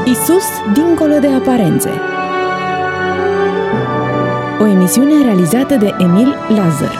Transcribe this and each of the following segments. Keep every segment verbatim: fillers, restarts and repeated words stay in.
Isus dincolo de aparențe. O emisiune realizată de Emil Lazar.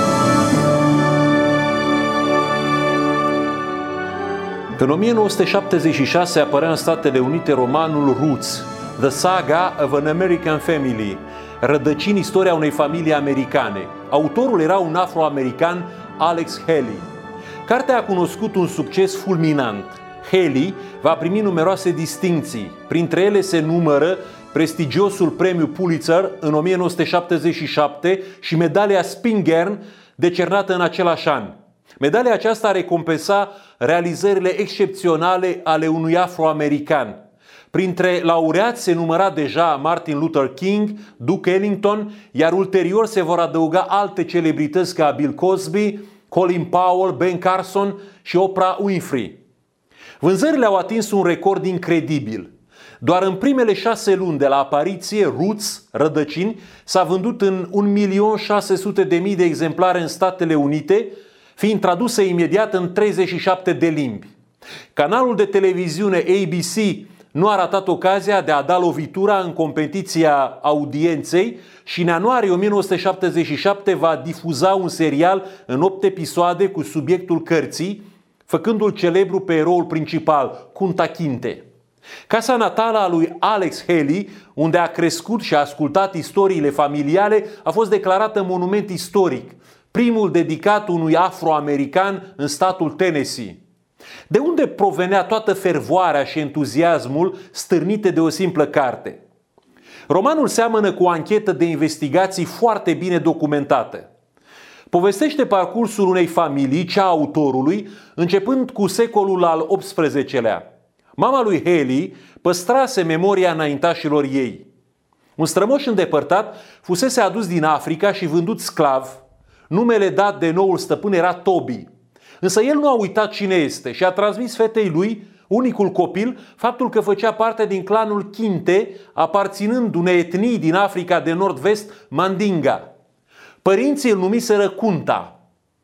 În o mie nouă sute șaptezeci și șase apărea în Statele Unite romanul Roots, The Saga of an American Family, rădăcini istoria unei familii americane. Autorul era un afroamerican, Alex Haley. Cartea a cunoscut un succes fulminant. Haley va primi numeroase distincții. Printre ele se numără prestigiosul premiu Pulitzer în o mie nouă sute șaptezeci și șapte și medalia Spingarn, decernată în același an. Medalia aceasta recompensa realizările excepționale ale unui afroamerican. Printre laureați se număra deja Martin Luther King, Duke Ellington, iar ulterior se vor adăuga alte celebrități ca Bill Cosby, Colin Powell, Ben Carson și Oprah Winfrey. Vânzările au atins un record incredibil. Doar în primele șase luni de la apariție, Roots, rădăcini, s-a vândut în un milion șase sute de mii de exemplare în Statele Unite, fiind tradusă imediat în treizeci și șapte de limbi. Canalul de televiziune A B C nu a ratat ocazia de a da lovitura în competiția audienței și în ianuarie o mie nouă sute șaptezeci și șapte va difuza un serial în opt episoade cu subiectul cărții, făcându-l celebru pe eroul principal, Kunta Kinte. Casa natală a lui Alex Haley, unde a crescut și a ascultat istoriile familiale, a fost declarată monument istoric, primul dedicat unui afroamerican în statul Tennessee. De unde provenea toată fervoarea și entuziasmul stârnite de o simplă carte? Romanul seamănă cu o anchetă de investigații foarte bine documentată. Povestește parcursul unei familii, cea a autorului, începând cu secolul al optsprezecelea. Mama lui Haley păstrase memoria înaintașilor ei. Un strămoș îndepărtat fusese adus din Africa și vândut sclav. Numele dat de noul stăpân era Toby. Însă el nu a uitat cine este și a transmis fetei lui, unicul copil, faptul că făcea parte din clanul Kinte, aparținând unei etnii din Africa de Nord-Vest, Mandinga. Părinții îl numiseră Kunta.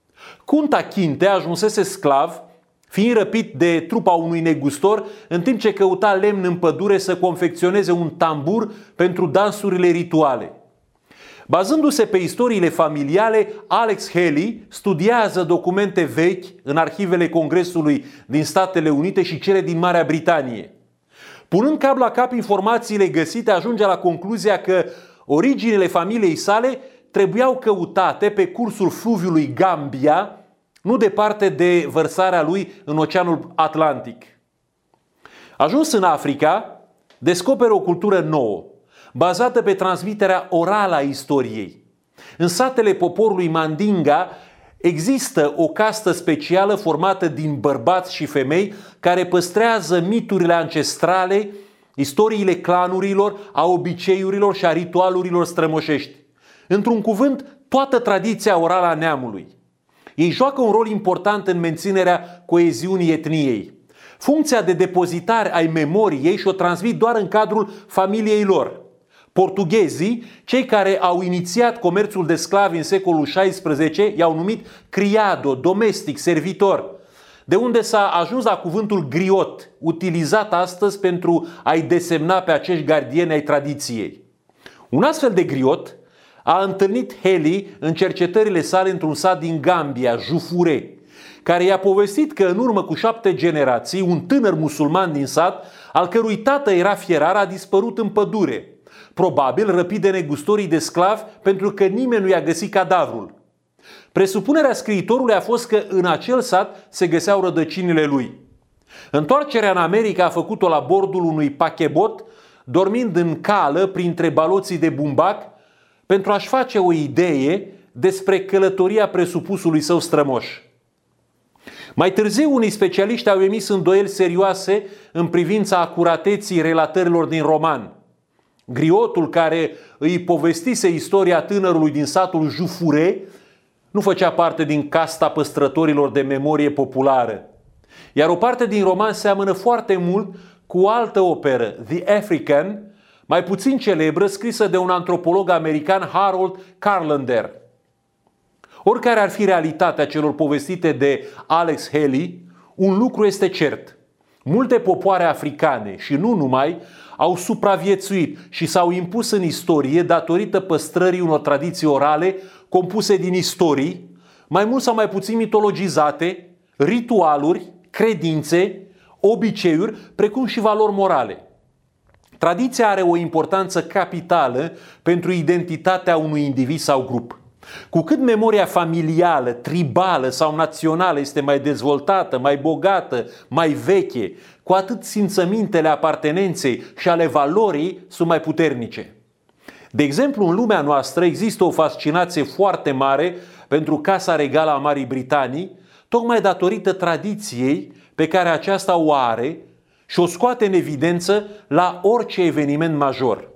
Kunta Kinte ajunsese sclav, fiind răpit de trupa unui negustor, în timp ce căuta lemn în pădure să confecționeze un tambur pentru dansurile rituale. Bazându-se pe istoriile familiale, Alex Haley studiază documente vechi în arhivele Congresului din Statele Unite și cele din Marea Britanie. Punând cap la cap informațiile găsite, ajunge la concluzia că originile familiei sale trebuiau căutate pe cursul fluviului Gambia, nu departe de vărsarea lui în Oceanul Atlantic. Ajuns în Africa, descoperă o cultură nouă, bazată pe transmiterea orală a istoriei. În satele poporului Mandinga există o castă specială formată din bărbați și femei care păstrează miturile ancestrale, istoriile clanurilor, a obiceiurilor și a ritualurilor strămoșești. Într-un cuvânt, toată tradiția orală a neamului. Ei joacă un rol important în menținerea coeziunii etniei. Funcția de depozitare ai memoriei și-o transmit doar în cadrul familiei lor. Portughezii, cei care au inițiat comerțul de sclavi în secolul șaisprezece, i-au numit criado, domestic, servitor, de unde s-a ajuns la cuvântul griot, utilizat astăzi pentru a-i desemna pe acești gardieni ai tradiției. Un astfel de griot a întâlnit Haley în cercetările sale într-un sat din Gambia, Jufure, care i-a povestit că în urmă cu șapte generații, un tânăr musulman din sat, al cărui tată era fierar, a dispărut în pădure, probabil răpit de negustorii de sclavi pentru că nimeni nu i-a găsit cadavrul. Presupunerea scriitorului a fost că în acel sat se găseau rădăcinile lui. Întoarcerea în America a făcut-o la bordul unui pachebot, dormind în cală printre baloții de bumbac, pentru a-și face o idee despre călătoria presupusului său strămoș. Mai târziu, unii specialiști au emis îndoieli serioase în privința acurateții relatărilor din roman. Griotul care îi povestise istoria tânărului din satul Jufure nu făcea parte din casta păstrătorilor de memorie populară. Iar o parte din roman seamănă foarte mult cu o altă operă, The African, mai puțin celebră, scrisă de un antropolog american, Harold Carlander. Oricare ar fi realitatea celor povestite de Alex Haley, un lucru este cert. Multe popoare africane și nu numai au supraviețuit și s-au impus în istorie datorită păstrării unor tradiții orale compuse din istorii, mai mult sau mai puțin mitologizate, ritualuri, credințe, obiceiuri, precum și valori morale. Tradiția are o importanță capitală pentru identitatea unui individ sau grup. Cu cât memoria familială, tribală sau națională este mai dezvoltată, mai bogată, mai veche, cu atât simțămintele apartenenței și ale valorii sunt mai puternice. De exemplu, în lumea noastră există o fascinație foarte mare pentru Casa Regală a Marii Britanii, tocmai datorită tradiției pe care aceasta o are și o scoate în evidență la orice eveniment major.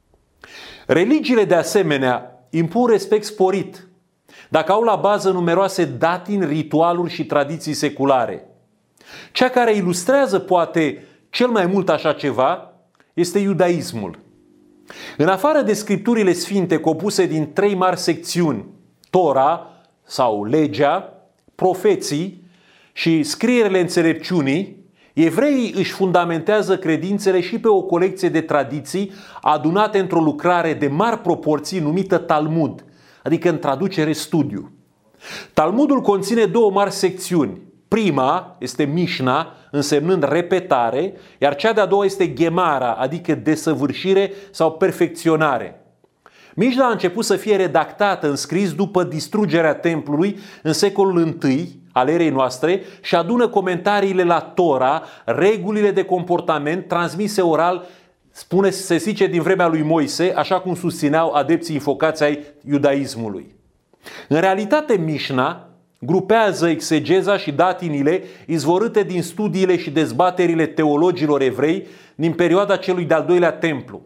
Religiile, de asemenea, impun respect sporit dacă au la bază numeroase datini, ritualuri și tradiții seculare. Cea care ilustrează poate cel mai mult așa ceva este iudaismul. În afară de scripturile sfinte compuse din trei mari secțiuni, Tora sau legea, profeții și scrierile înțelepciunii, evreii își fundamentează credințele și pe o colecție de tradiții adunate într-o lucrare de mari proporții numită Talmud, adică în traducere studiu. Talmudul conține două mari secțiuni. Prima este Mishna, însemnând repetare, iar cea de-a doua este Gemara, adică desăvârșire sau perfecționare. Mishna a început să fie redactată în scris după distrugerea templului în secolul întâi al erei noastre și adună comentariile la Tora, regulile de comportament transmise oral, spune, se zice, din vremea lui Moise, așa cum susțineau adepții infocați ai iudaismului. În realitate, Mishna grupează exegeza și datinile izvorâte din studiile și dezbaterile teologilor evrei din perioada celui de-al doilea templu.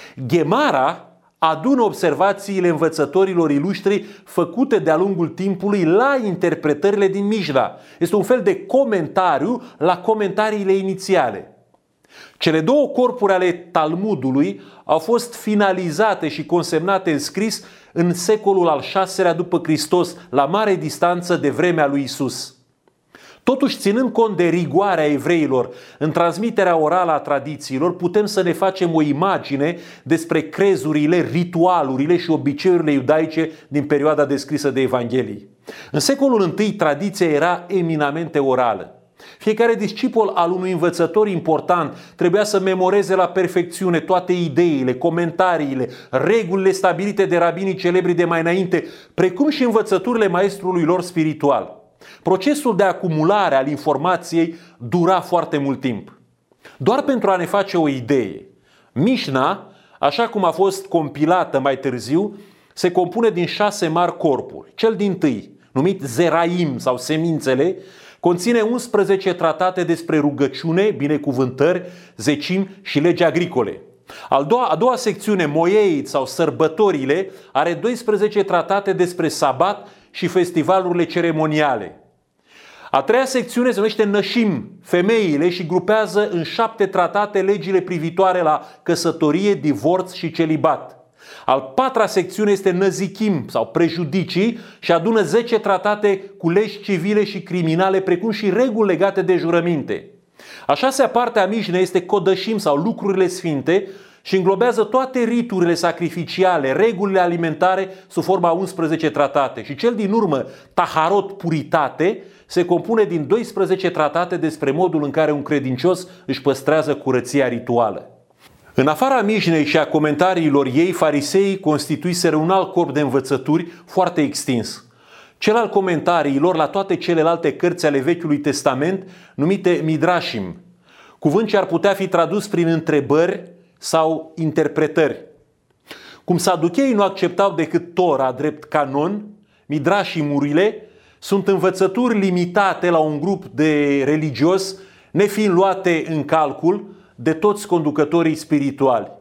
Gemara adună observațiile învățătorilor iluștri făcute de-a lungul timpului la interpretările din Mishna. Este un fel de comentariu la comentariile inițiale. Cele două corpuri ale Talmudului au fost finalizate și consemnate în scris în secolul al șaselea după Hristos, la mare distanță de vremea lui Isus. Totuși, ținând cont de rigoarea evreilor în transmiterea orală a tradițiilor, putem să ne facem o imagine despre crezurile, ritualurile și obiceiurile iudaice din perioada descrisă de Evanghelii. În secolul întâi, tradiția era eminamente orală. Fiecare discipol al unui învățător important trebuia să memoreze la perfecțiune toate ideile, comentariile, regulile stabilite de rabinii celebri de mai înainte, precum și învățăturile maestrului lor spiritual. Procesul de acumulare al informației dura foarte mult timp. Doar pentru a ne face o idee, Mishna, așa cum a fost compilată mai târziu, se compune din șase mari corpuri. Cel dintâi, numit Zeraim sau semințele, conține unsprezece tratate despre rugăciune, binecuvântări, zecimi și legi agricole. A doua, a doua secțiune, Moeit sau sărbătorile, are doisprezece tratate despre sabat și festivalurile ceremoniale. A treia secțiune se numește Nășim, femeile, și grupează în șapte tratate legile privitoare la căsătorie, divorț și celibat. Al patra secțiune este Năzichim sau prejudicii și adună zece tratate cu legi civile și criminale, precum și reguli legate de jurăminte. A șasea parte a Mishnei este Codășim sau lucrurile sfinte și înglobează toate riturile sacrificiale, regulile alimentare sub forma unsprezece tratate. Și cel din urmă, Taharot, puritate, se compune din doisprezece tratate despre modul în care un credincios își păstrează curăția rituală. În afara Mishnei și a comentariilor ei, fariseii constituiseră un alt corp de învățături foarte extins. Cel al comentariilor la toate celelalte cărți ale Vechiului Testament, numite Midrashim, cuvânt ce ar putea fi tradus prin întrebări sau interpretări. Cum saducheii nu acceptau decât Tora drept canon, Midrashimurile sunt învățături limitate la un grup de religios, nefiind luate în calcul de toți conducătorii spirituali.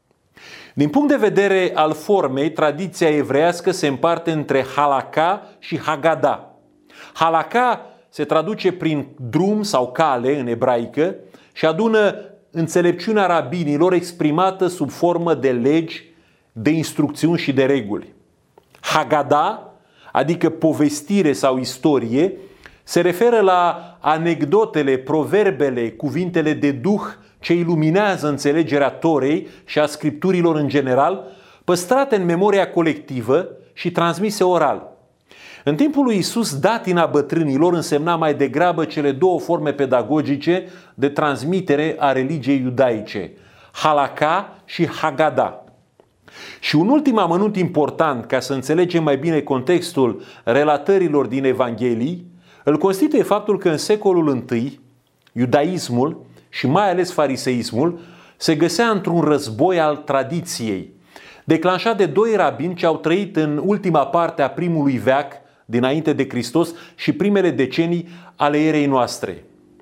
Din punct de vedere al formei, tradiția evreiască se împarte între halakha și haggadah. Halakha se traduce prin drum sau cale în ebraică și adună înțelepciunea rabinilor exprimată sub formă de legi, de instrucțiuni și de reguli. Haggadah, adică povestire sau istorie, Se referă la anecdotele, proverbele, cuvintele de duh ce iluminează înțelegerea Torei și a Scripturilor în general, păstrate în memoria colectivă și transmise oral. În timpul lui Iisus, datina bătrânilor însemna mai degrabă cele două forme pedagogice de transmitere a religiei iudaice, halakha și haggadah. Și un ultim amănunt important, ca să înțelegem mai bine contextul relatărilor din Evanghelii, îl constituie faptul că în secolul întâi, iudaismul și mai ales fariseismul se găsea într-un război al tradiției, declanșat de doi rabini ce au trăit în ultima parte a primului veac dinainte de Hristos și primele decenii ale erei noastre.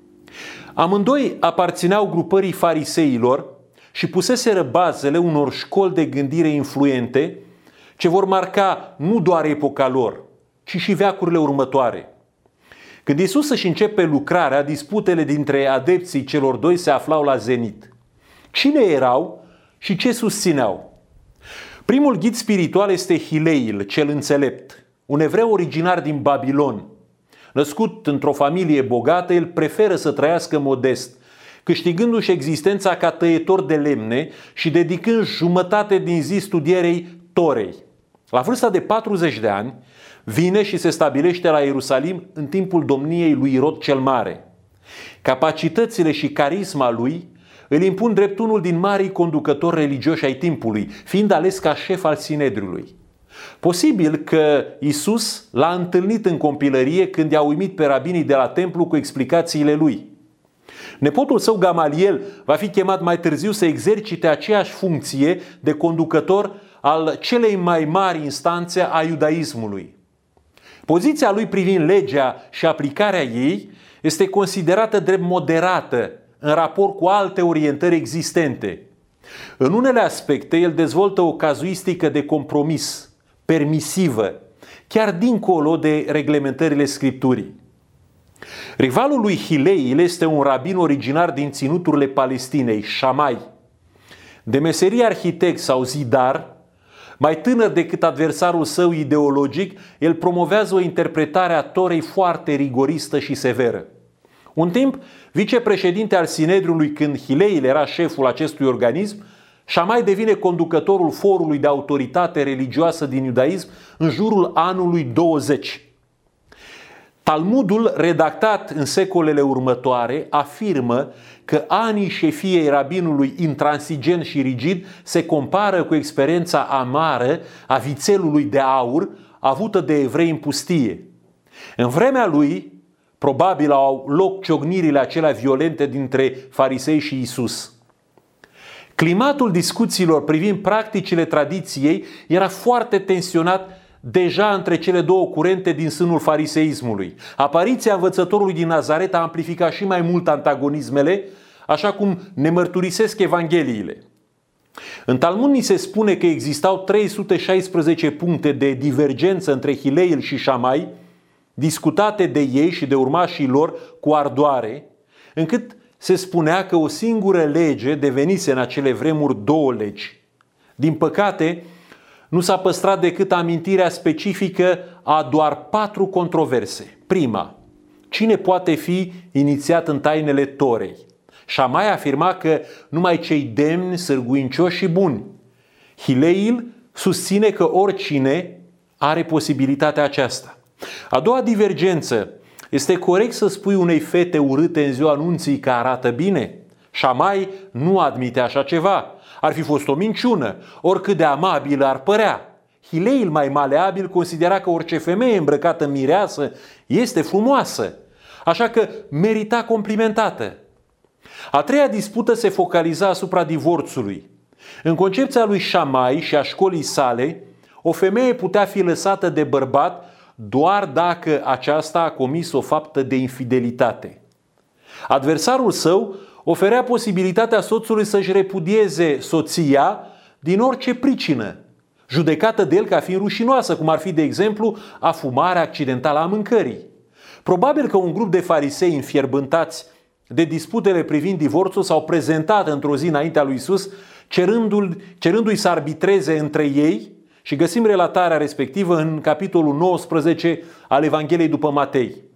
Amândoi aparțineau grupării fariseilor și puseseră bazele unor școli de gândire influente ce vor marca nu doar epoca lor, ci și veacurile următoare. Când Iisus își începe lucrarea, disputele dintre adepții celor doi se aflau la zenit. Cine erau și ce susțineau? Primul ghid spiritual este Hileil, cel înțelept, un evreu originar din Babilon. Născut într-o familie bogată, el preferă să trăiască modest, câștigându-și existența ca tăietor de lemne și dedicând jumătate din zi studierei Torei. La vârsta de patruzeci de ani, vine și se stabilește la Ierusalim în timpul domniei lui Irod cel Mare. Capacitățile și carisma lui îl impun drept unul din marii conducători religioși ai timpului, fiind ales ca șef al Sinedriului. Posibil că Iisus l-a întâlnit în compilărie când i-a uimit pe rabinii de la templu cu explicațiile lui. Nepotul său Gamaliel va fi chemat mai târziu să exercite aceeași funcție de conducător al celei mai mari instanțe a iudaismului. Poziția lui privind legea și aplicarea ei este considerată drept moderată în raport cu alte orientări existente. În unele aspecte, el dezvoltă o cazuistică de compromis, permisivă, chiar dincolo de reglementările Scripturii. Rivalul lui Hileil este un rabin originar din ținuturile Palestinei, Șamai. De meserie arhitect sau zidar, mai tânăr decât adversarul său ideologic, el promovează o interpretare a Torei foarte rigoristă și severă. Un timp, vicepreședinte al Sinedriului când Hileil era șeful acestui organism, Șamai devine conducătorul forului de autoritate religioasă din iudaism în jurul anului douăzeci. Talmudul, redactat în secolele următoare, afirmă că anii șefiei rabinului intransigent și rigid se compară cu experiența amară a vițelului de aur avută de evrei în pustie. În vremea lui, probabil au loc ciocnirile acelea violente dintre farisei și Iisus. Climatul discuțiilor privind practicile tradiției era foarte tensionat deja între cele două curente din sânul fariseismului. Apariția învățătorului din Nazaret a amplificat și mai mult antagonismele, așa cum ne mărturisesc Evangheliile. În Talmud ni se spune că existau trei sute șaisprezece puncte de divergență între Hileil și Șamai, discutate de ei și de urmașii lor cu ardoare, încât se spunea că o singură lege devenise în acele vremuri două legi. Din păcate, nu s-a păstrat decât amintirea specifică a doar patru controverse. Prima, cine poate fi inițiat în tainele Torei? Șamai afirma că numai cei demni, sârguincioși și buni. Hileil susține că oricine are posibilitatea aceasta. A doua divergență, este corect să spui unei fete urâte în ziua anunții că arată bine? Șamai nu admite așa ceva. Ar fi fost o minciună, oricât de amabilă ar părea. Hileil, mai maleabil, considera că orice femeie îmbrăcată în mireasă este frumoasă, așa că merita complimentată. A treia dispută se focaliza asupra divorțului. În concepția lui Șamai și a școlii sale, o femeie putea fi lăsată de bărbat doar dacă aceasta a comis o faptă de infidelitate. Adversarul său oferea posibilitatea soțului să-și repudieze soția din orice pricină, judecată de el ca fiind rușinoasă, cum ar fi, de exemplu, afumarea accidentală a mâncării. Probabil că un grup de farisei înfierbântați de disputele privind divorțul s-au prezentat într-o zi înaintea lui Iisus, cerându-i, cerându-i să arbitreze între ei, și găsim relatarea respectivă în capitolul nouăsprezece al Evangheliei după Matei.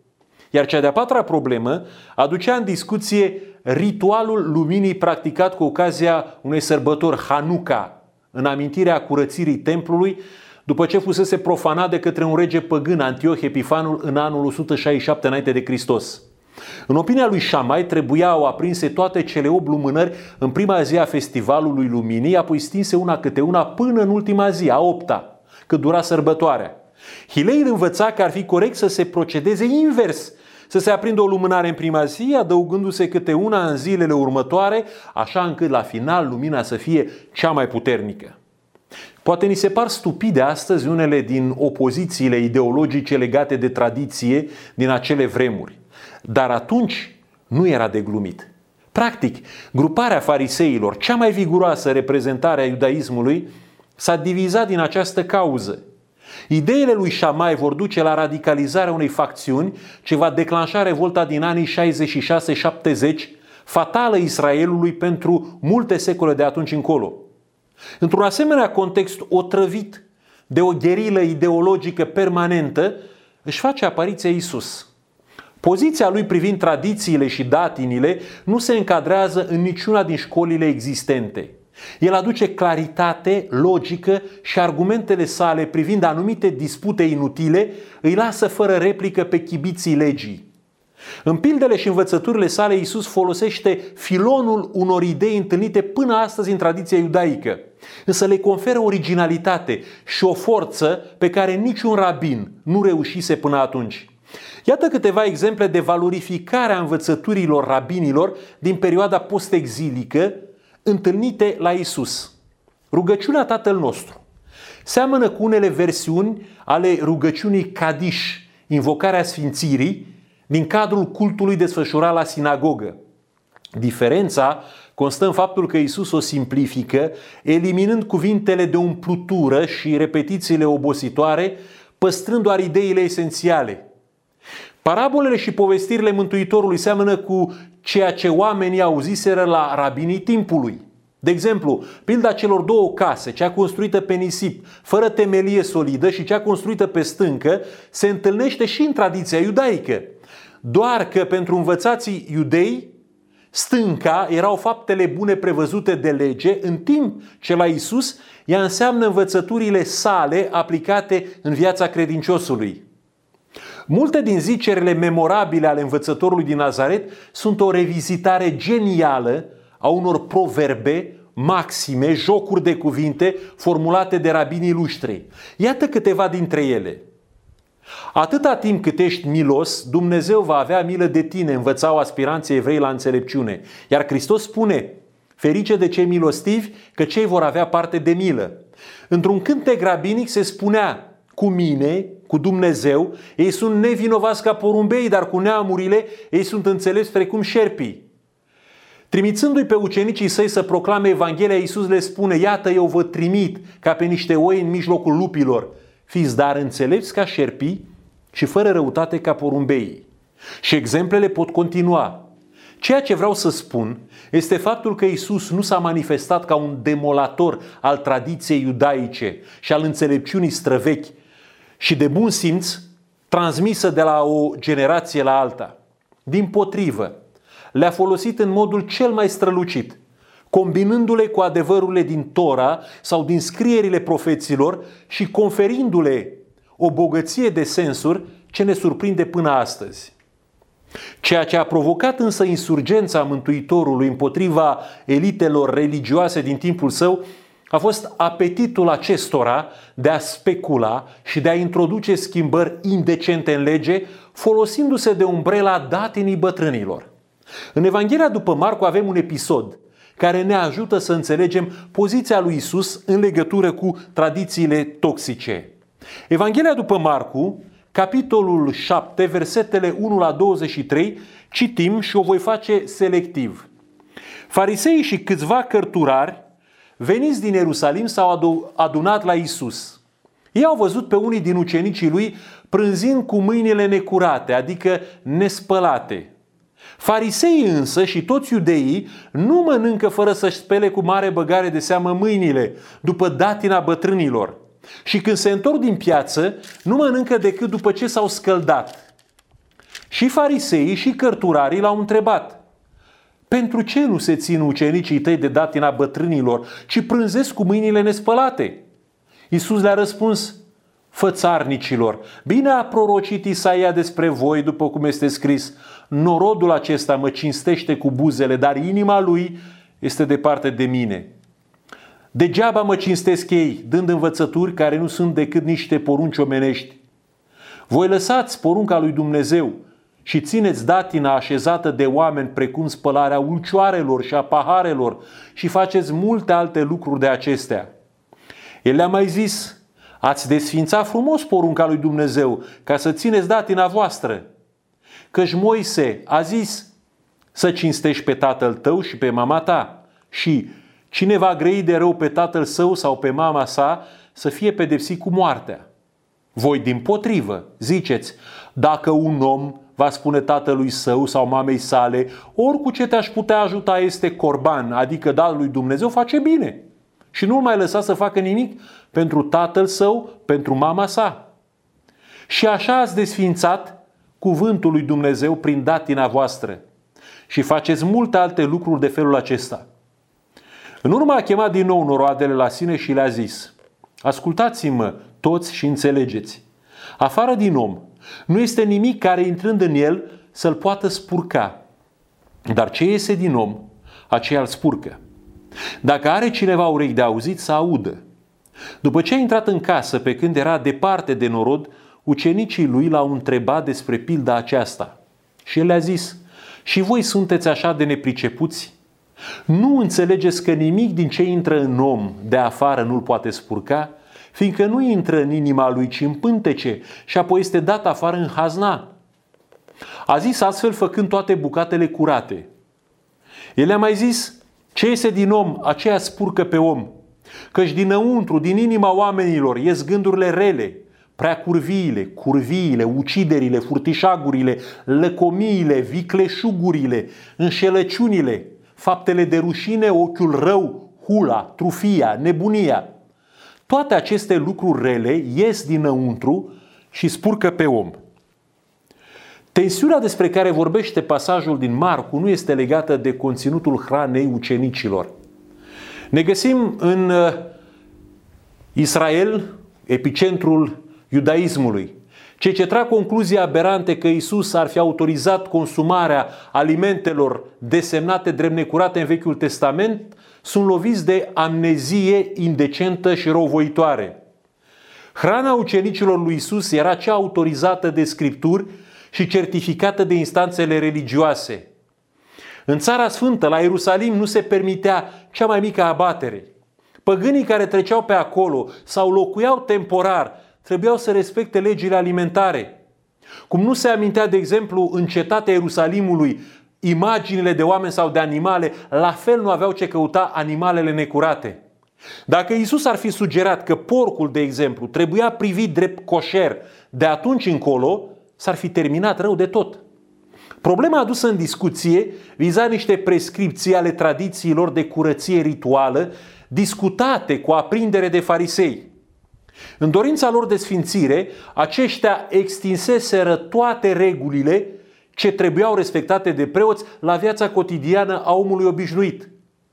Iar cea de-a patra problemă aducea în discuție ritualul luminii practicat cu ocazia unei sărbători, Hanuca, în amintirea curățirii templului, după ce fusese profanat de către un rege păgân, Antioh Epifanul, în anul o sută șaizeci și șapte înainte de Hristos. În opinia lui Șamai, trebuiau aprinse toate cele opt lumânări în prima zi a festivalului luminii, apoi stinse una câte una până în ultima zi, a opta, cât dura sărbătoarea. Hilei îl învăța că ar fi corect să se procedeze invers, să se aprindă o lumânare în prima zi, adăugându-se câte una în zilele următoare, așa încât la final lumina să fie cea mai puternică. Poate ni se par stupide astăzi unele din opozițiile ideologice legate de tradiție din acele vremuri, dar atunci nu era de glumit. Practic, gruparea fariseilor, cea mai viguroasă reprezentare a iudaismului, s-a divizat din această cauză. Ideile lui Șamai vor duce la radicalizarea unei facțiuni ce va declanșa revolta din anii șaizeci și șase șaptezeci, fatală Israelului pentru multe secole de atunci încolo. Într-un asemenea context otrăvit de o gherilă ideologică permanentă, își face apariția Iisus. Poziția lui privind tradițiile și datinile nu se încadrează în niciuna din școlile existente. El aduce claritate, logică și argumentele sale privind anumite dispute inutile îi lasă fără replică pe chibiții legii. În pildele și învățăturile sale, Iisus folosește filonul unor idei întâlnite până astăzi în tradiția iudaică, însă le conferă originalitate și o forță pe care niciun rabin nu reușise până atunci. Iată câteva exemple de valorificare a învățăturilor rabinilor din perioada post-exilică întâlnite la Iisus. Rugăciunea Tatăl nostru seamănă cu unele versiuni ale rugăciunii Kadish, invocarea sfințirii, din cadrul cultului desfășurat la sinagogă. Diferența constă în faptul că Iisus o simplifică, eliminând cuvintele de umplutură și repetițiile obositoare, păstrând doar ideile esențiale. Parabolele și povestirile Mântuitorului seamănă cu ceea ce oamenii auziseră la rabinii timpului. De exemplu, pilda celor două case, cea construită pe nisip, fără temelie solidă, și cea construită pe stâncă, se întâlnește și în tradiția iudaică. Doar că pentru învățații iudei, stânca erau faptele bune prevăzute de lege, în timp ce la Iisus ea înseamnă învățăturile sale aplicate în viața credinciosului. Multe din zicerile memorabile ale învățătorului din Nazaret sunt o revizitare genială a unor proverbe, maxime, jocuri de cuvinte formulate de rabinii luștri. Iată câteva dintre ele. Atâta timp cât ești milos, Dumnezeu va avea milă de tine, învățau aspiranții evrei la înțelepciune. Iar Hristos spune, ferice de cei milostivi, că cei vor avea parte de milă. Într-un cântec rabinic se spunea, cu mine, cu Dumnezeu, ei sunt nevinovați ca porumbei, dar cu neamurile ei sunt înțelepți precum șerpii. Trimițându-i pe ucenicii săi să proclame Evanghelia, Iisus le spune, iată eu vă trimit ca pe niște oi în mijlocul lupilor. Fiți dar înțelepți ca șerpii și fără răutate ca porumbeii. Și exemplele pot continua. Ceea ce vreau să spun este faptul că Iisus nu s-a manifestat ca un demolator al tradiției iudaice și al înțelepciunii străvechi și de bun simț transmisă de la o generație la alta. Dimpotrivă, le-a folosit în modul cel mai strălucit, combinându-le cu adevărurile din Tora sau din scrierile profeților și conferindu-le o bogăție de sensuri ce ne surprinde până astăzi. Ceea ce a provocat însă insurgența Mântuitorului împotriva elitelor religioase din timpul său a fost apetitul acestora de a specula și de a introduce schimbări indecente în lege, folosindu-se de umbrela datinii bătrânilor. În Evanghelia după Marcu avem un episod care ne ajută să înțelegem poziția lui Iisus în legătură cu tradițiile toxice. Evanghelia după Marcu, capitolul șapte, versetele unu la douăzeci și trei, citim și o voi face selectiv. Fariseii și câțiva cărturari veniți din Ierusalim s-au adunat la Iisus. Ei au văzut pe unii din ucenicii lui prânzind cu mâinile necurate, adică nespălate. Fariseii însă și toți iudeii nu mănâncă fără să-și spele cu mare băgare de seamă mâinile, după datina bătrânilor. Și când se întorc din piață, nu mănâncă decât după ce s-au scăldat. Și fariseii și cărturarii l-au întrebat: pentru ce nu se țin ucenicii tăi de datina bătrânilor, ci prânzesc cu mâinile nespălate? Iisus le-a răspuns: fățarnicilor, bine a prorocit Isaia despre voi, după cum este scris: norodul acesta mă cinstește cu buzele, dar inima lui este departe de mine. Degeaba mă cinstesc ei, dând învățături care nu sunt decât niște porunci omenești. Voi lăsați porunca lui Dumnezeu și țineți datina așezată de oameni, precum spălarea ulcioarelor și a paharelor, și faceți multe alte lucruri de acestea. El le-a mai zis: ați desfințat frumos porunca lui Dumnezeu, ca să țineți datina voastră. Căci Moise a zis: să cinstești pe tatăl tău și pe mama ta, și cine va grăi de rău pe tatăl său sau pe mama sa să fie pedepsit cu moartea. Voi dimpotrivă ziceți: dacă un om va spune tatălui său sau mamei sale: oricu ce te-aș putea ajuta este corban, adică dat lui Dumnezeu, face bine, și nu-l mai lăsa să facă nimic pentru tatăl său, pentru mama sa. Și așa ați desfințat cuvântul lui Dumnezeu prin datina voastră și faceți multe alte lucruri de felul acesta. În urmă a chemat din nou noroadele la sine și le-a zis: ascultați-mă toți și înțelegeți. Afară din om nu este nimic care, intrând în el, să-l poată spurca. Dar ce iese din om, aceea îl spurcă. Dacă are cineva urechi de auzit, să audă. După ce a intrat în casă, pe când era departe de norod, ucenicii lui l-au întrebat despre pilda aceasta. Și el le-a zis: și voi sunteți așa de nepricepuți? Nu înțelegeți că nimic din ce intră în om de afară nu-l poate spurca, fiindcă nu intră în inima lui, ci în pântece, și apoi este dat afară în hazna. A zis astfel, făcând toate bucatele curate. El le-a mai zis: ce iese din om, aceea spurcă pe om. Căci dinăuntru, din inima oamenilor, ies gândurile rele, preacurviile, curviile, uciderile, furtișagurile, lăcomiile, vicleșugurile, înșelăciunile, faptele de rușine, ochiul rău, hula, trufia, nebunia. Toate aceste lucruri rele ies dinăuntru și spurcă pe om. Tensiunea despre care vorbește pasajul din Marcu nu este legată de conținutul hranei ucenicilor. Ne găsim în Israel, epicentrul iudaismului. Cei ce trag concluzia aberante că Iisus ar fi autorizat consumarea alimentelor desemnate drept necurate în Vechiul Testament sunt loviți de amnezie indecentă și răuvoitoare. Hrana ucenicilor lui Iisus era cea autorizată de Scripturi și certificată de instanțele religioase. În Țara Sfântă, la Ierusalim, nu se permitea cea mai mică abatere. Păgânii care treceau pe acolo sau locuiau temporar trebuiau să respecte legile alimentare. Cum nu se amintea, de exemplu, în cetatea Ierusalimului imaginile de oameni sau de animale, la fel nu aveau ce căuta animalele necurate. Dacă Iisus ar fi sugerat că porcul, de exemplu, trebuia privit drept coșer, de atunci încolo s-ar fi terminat rău de tot. Problema adusă în discuție viza niște prescripții ale tradițiilor de curăție rituală discutate cu aprindere de farisei. În dorința lor de sfințire, aceștia extinseseră toate regulile ce trebuiau respectate de preoți la viața cotidiană a omului obișnuit.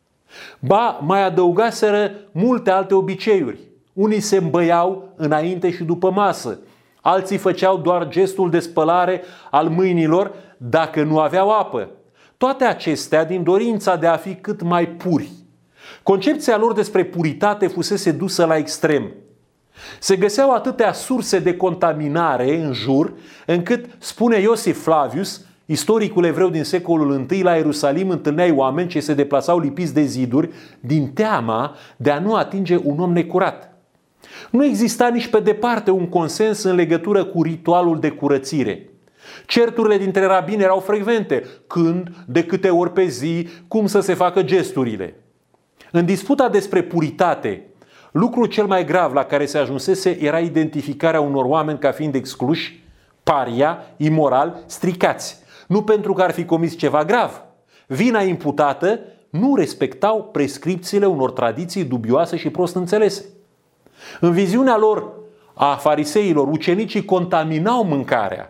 Ba, mai adăugaseră multe alte obiceiuri. Unii se îmbăiau înainte și după masă, alții făceau doar gestul de spălare al mâinilor dacă nu aveau apă. Toate acestea din dorința de a fi cât mai puri. Concepția lor despre puritate fusese dusă la extrem. Se găseau atâtea surse de contaminare în jur, încât, spune Iosif Flavius, istoricul evreu din secolul întâi, la Ierusalim întâlneai oameni ce se deplasau lipiți de ziduri din teama de a nu atinge un om necurat. Nu exista nici pe departe un consens în legătură cu ritualul de curățire. Certurile dintre rabini erau frecvente: când, de câte ori pe zi, cum să se facă gesturile. În disputa despre puritate, lucrul cel mai grav la care se ajunsese era identificarea unor oameni ca fiind excluși, paria, imoral, stricați. Nu pentru că ar fi comis ceva grav. Vina imputată: nu respectau prescripțiile unor tradiții dubioase și prost înțelese. În viziunea lor a fariseilor, ucenicii contaminau mâncarea,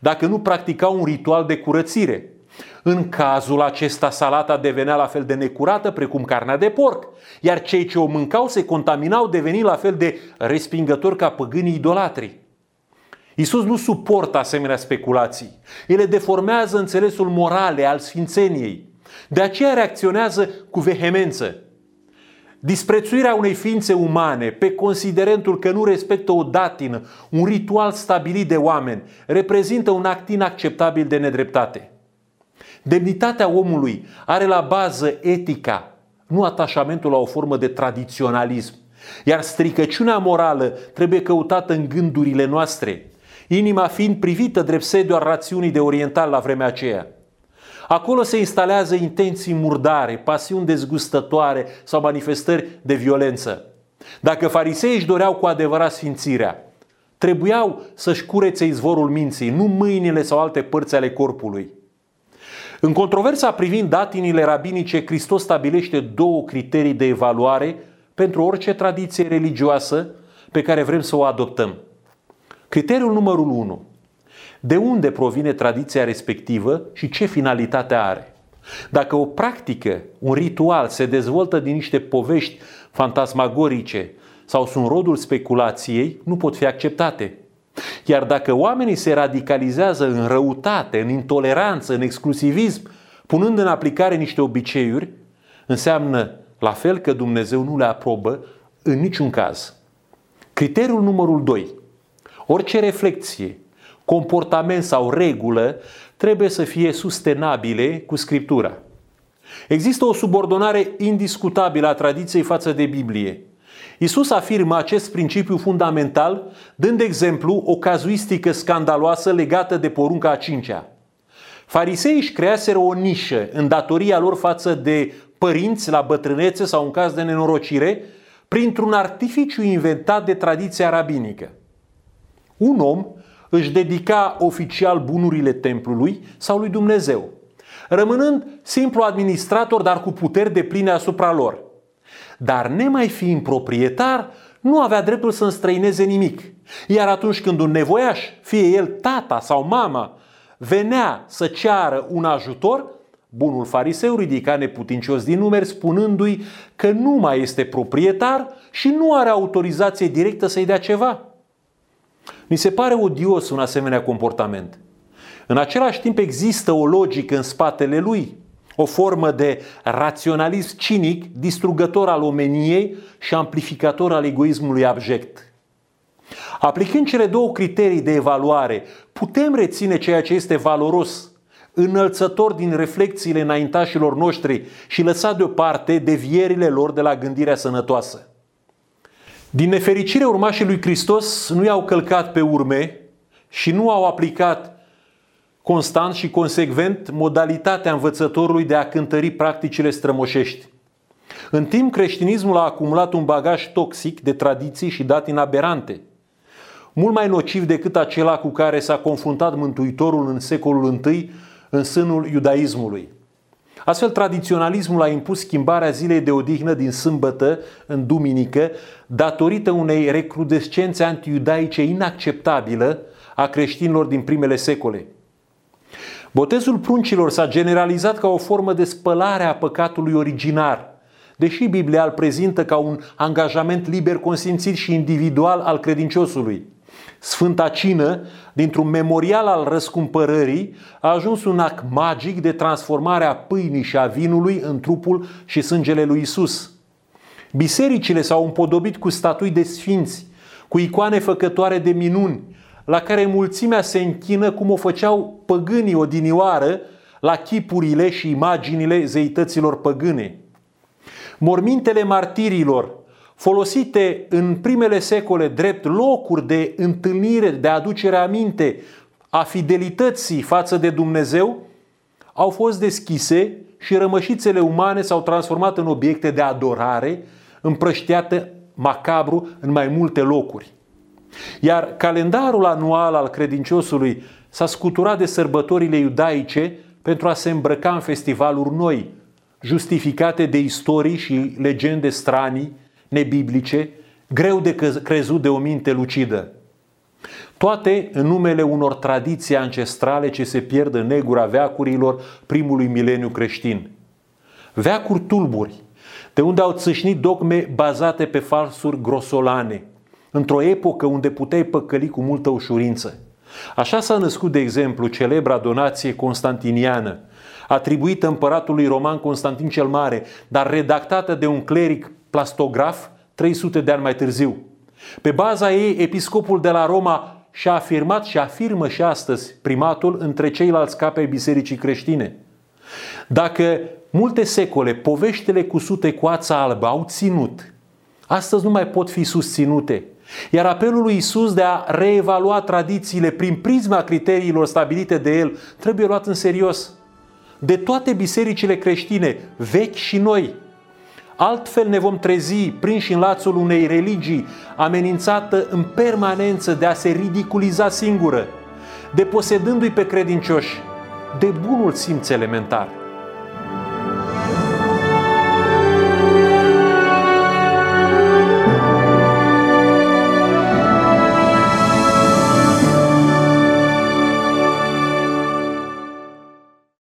dacă nu practicau un ritual de curățire. În cazul acesta, salata devenea la fel de necurată precum carnea de porc, iar cei ce o mâncau se contaminau, devenind la fel de respingători ca păgânii idolatri. Iisus nu suportă asemenea speculații. Ele deformează înțelesul morale al sfințeniei. De aceea reacționează cu vehemență. Disprețuirea unei ființe umane pe considerentul că nu respectă o datină, un ritual stabilit de oameni, reprezintă un act inacceptabil de nedreptate. Demnitatea omului are la bază etica, nu atașamentul la o formă de tradiționalism. Iar stricăciunea morală trebuie căutată în gândurile noastre, inima fiind privită drept sediu al rațiunii de oriental la vremea aceea. Acolo se instalează intenții murdare, pasiuni dezgustătoare sau manifestări de violență. Dacă fariseii își doreau cu adevărat sfințirea, trebuiau să-și curețe izvorul minții, nu mâinile sau alte părți ale corpului. În controversa privind datinile rabinice, Hristos stabilește două criterii de evaluare pentru orice tradiție religioasă pe care vrem să o adoptăm. Criteriul numărul unu. De unde provine tradiția respectivă și ce finalitate are? Dacă o practică, un ritual se dezvoltă din niște povești fantasmagorice sau sunt rodul speculației, nu pot fi acceptate. Iar dacă oamenii se radicalizează în răutate, în intoleranță, în exclusivism, punând în aplicare niște obiceiuri, înseamnă la fel că Dumnezeu nu le aprobă în niciun caz. Criteriul numărul doi. Orice reflecție, comportament sau regulă trebuie să fie sustenabile cu Scriptura. Există o subordonare indiscutabilă a tradiției față de Biblie. Iisus afirmă acest principiu fundamental, dând exemplu o cazuistică scandaloasă legată de porunca a cincea. Fariseii își creaseră o nișă în datoria lor față de părinți la bătrânețe sau în caz de nenorocire, printr-un artificiu inventat de tradiția rabinică. Un om își dedica oficial bunurile templului sau lui Dumnezeu, rămânând simplu administrator, dar cu puteri depline asupra lor. Dar nemai fiind proprietar, nu avea dreptul să înstrăineze nimic. Iar atunci când un nevoiaș, fie el tata sau mama, venea să ceară un ajutor, bunul fariseu ridica neputincios din numeri, spunându-i că nu mai este proprietar și nu are autorizație directă să-i dea ceva. Mi se pare odios un asemenea comportament. În același timp există o logică în spatele lui, o formă de raționalism cinic, distrugător al omeniei și amplificator al egoismului abject. Aplicând cele două criterii de evaluare, putem reține ceea ce este valoros, înălțător din reflexiile înaintașilor noștri și lăsa deoparte devierile lor de la gândirea sănătoasă. Din nefericire, urmașii lui Hristos nu i-au călcat pe urme și nu au aplicat constant și consecvent modalitatea învățătorului de a cântări practicile strămoșești. În timp, creștinismul a acumulat un bagaj toxic de tradiții și datini aberante, mult mai nociv decât acela cu care s-a confruntat Mântuitorul în secolul întâi în sânul iudaismului. Astfel, tradiționalismul a impus schimbarea zilei de odihnă din sâmbătă în duminică, datorită unei recrudescențe antiiudaice inacceptabilă a creștinilor din primele secole. Botezul pruncilor s-a generalizat ca o formă de spălare a păcatului originar, deși Biblia îl prezintă ca un angajament liber, consimțit și individual al credinciosului. Sfânta Cină, dintr-un memorial al răscumpărării, a ajuns un act magic de transformare a pâinii și a vinului în trupul și sângele lui Isus. Bisericile s-au împodobit cu statui de sfinți, cu icoane făcătoare de minuni, la care mulțimea se închină cum o făceau păgânii odinioară la chipurile și imaginile zeităților păgâne. Mormintele martirilor, folosite în primele secole drept locuri de întâlnire, de aducere aminte a fidelității față de Dumnezeu, au fost deschise și rămășițele umane s-au transformat în obiecte de adorare, împrăștiate macabru în mai multe locuri. Iar calendarul anual al credinciosului s-a scuturat de sărbătorile iudaice pentru a se îmbrăca în festivaluri noi, justificate de istorii și legende stranii, nebiblice, greu de crezut de o minte lucidă. Toate în numele unor tradiții ancestrale ce se pierd în negura veacurilor primului mileniu creștin. Veacuri tulburi, de unde au țâșnit dogme bazate pe falsuri grosolane, într-o epocă unde puteai păcăli cu multă ușurință. Așa s-a născut, de exemplu, celebra donație constantiniană, atribuită împăratului roman Constantin cel Mare, dar redactată de un cleric plastograf trei sute de ani mai târziu. Pe baza ei, episcopul de la Roma și-a afirmat și afirmă și astăzi primatul între ceilalți capi ai bisericii creștine. Dacă multe secole poveștile cusute cu ața albă au ținut, astăzi nu mai pot fi susținute, iar apelul lui Iisus de a reevalua tradițiile prin prisma criteriilor stabilite de El trebuie luat în serios. De toate bisericile creștine, vechi și noi, altfel ne vom trezi prinși în lațul unei religii amenințată în permanență de a se ridiculiza singură, deposedându-i pe credincioși de bunul simț elementar.